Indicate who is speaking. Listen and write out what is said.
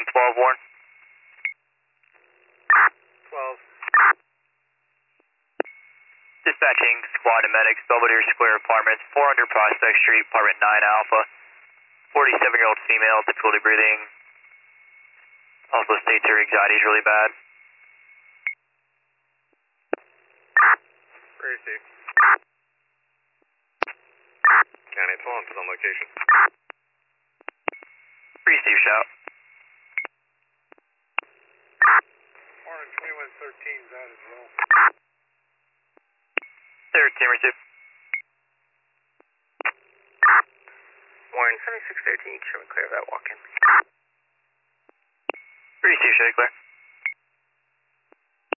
Speaker 1: 112 Warren.
Speaker 2: 12.
Speaker 1: Dispatching squad and medics, Belvedere Square Apartments, 400 Prospect Street, Apartment 9 Alpha. 47-year-old female, difficulty breathing. Also states her anxiety is really bad.
Speaker 2: Where is he? County 12 is on location.
Speaker 1: Receive shout.
Speaker 2: Orange 2113 is out as well.
Speaker 1: 13 receive.
Speaker 3: Warren 7613, show me clear of that walk-in.
Speaker 1: Receive show you clear.